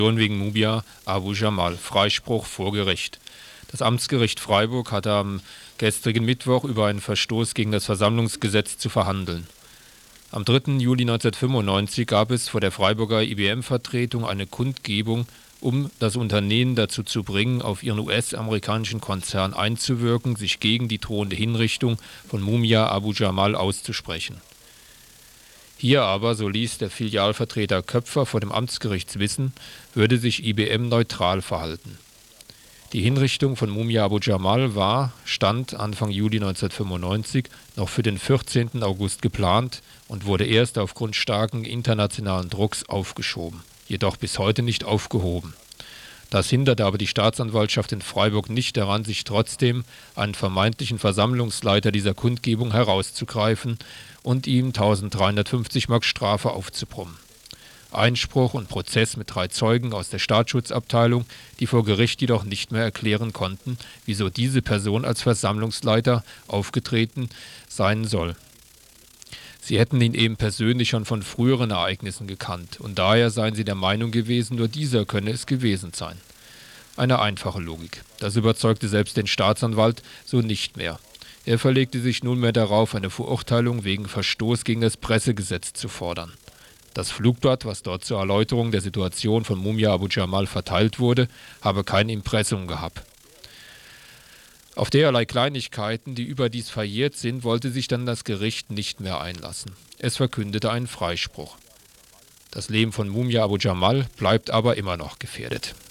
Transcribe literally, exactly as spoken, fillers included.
wegen Mumia Abu Jamal, Freispruch vor Gericht. Das Amtsgericht Freiburg hatte am gestrigen Mittwoch über einen Verstoß gegen das Versammlungsgesetz zu verhandeln. Am dritten Juli neunzehnhundertfünfundneunzig gab es vor der Freiburger I B M-Vertretung eine Kundgebung, um das Unternehmen dazu zu bringen, auf ihren U S-amerikanischen Konzern einzuwirken, sich gegen die drohende Hinrichtung von Mumia Abu Jamal auszusprechen. Hier aber, so ließ der Filialvertreter Köpfer vor dem Amtsgericht wissen, würde sich I B M neutral verhalten. Die Hinrichtung von Mumia Abu Jamal war, Stand Anfang Juli neunzehnhundertfünfundneunzig, noch für den vierzehnten August geplant und wurde erst aufgrund starken internationalen Drucks aufgeschoben, jedoch bis heute nicht aufgehoben. Das hinderte aber die Staatsanwaltschaft in Freiburg nicht daran, sich trotzdem einen vermeintlichen Versammlungsleiter dieser Kundgebung herauszugreifen und ihm eintausenddreihundertfünfzig Mark Strafe aufzubrummen. Einspruch und Prozess mit drei Zeugen aus der Staatsschutzabteilung, die vor Gericht jedoch nicht mehr erklären konnten, wieso diese Person als Versammlungsleiter aufgetreten sein soll. Sie hätten ihn eben persönlich schon von früheren Ereignissen gekannt und daher seien sie der Meinung gewesen, nur dieser könne es gewesen sein. Eine einfache Logik. Das überzeugte selbst den Staatsanwalt so nicht mehr. Er verlegte sich nunmehr darauf, eine Verurteilung wegen Verstoß gegen das Pressegesetz zu fordern. Das Flugblatt, was dort zur Erläuterung der Situation von Mumia Abu Jamal verteilt wurde, habe kein Impressum gehabt. Auf derlei Kleinigkeiten, die überdies verjährt sind, wollte sich dann das Gericht nicht mehr einlassen. Es verkündete einen Freispruch. Das Leben von Mumia Abu Jamal bleibt aber immer noch gefährdet.